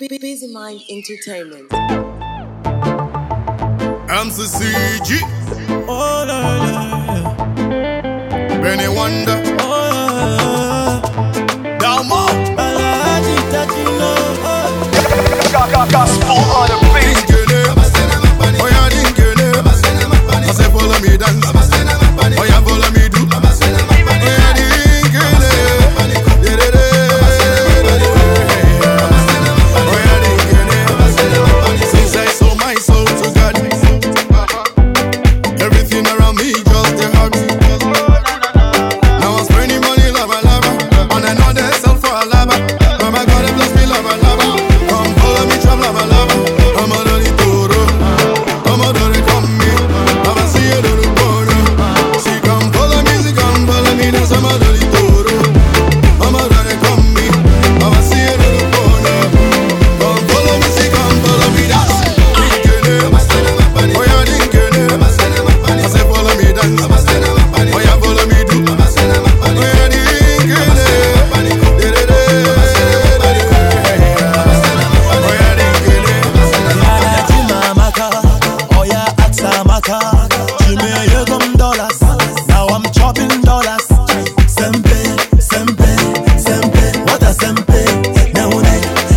Busy Mind Entertainment. MCCG. Oh, la, la. Benny Wonder. Oh, Dalmo. Balaji Tatino. Gospel on the beat. Dinkele. Oh yeah, dinkele. I say follow me dance. Oh yeah, follow me do. Oh yeah, dinkele. Oh yeah, dinkele. Since I sold my soul to God, everything around me just a hurt. Now I'm spending money, lava, and I know they sell for a lava. Mama God, bless me, lava. Come follow me, trap, lava. I'm a dirty toro. Come on, don't come me. I'ma see you do the photo. See, come follow me, that's I'm a dirty toro. I'm a dirty come me. I'ma see you do the photo. Come follow me, see, come follow me, that's Dinkele. Oh yeah, Dinkele. I say follow me, dance. Oh yeah, follow me, do. Oh yeah, Dinkele. Oh yeah, Dinkele. Yada Juma Maka. Oh, yeah, Atsa Maka. Jimmy, you come dollars. Now I'm chopping dollars. Sempe, sempe, sempe. What a sempe. Neune,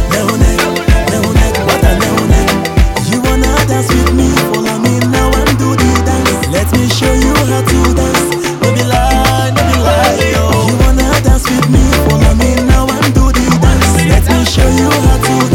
what a neune. You wanna dance with me? Follow me now and do the dance. Let me show you how to dance. No be lie, yo. You wanna dance with me? Follow me now and do the dance. Let me show you how to dance.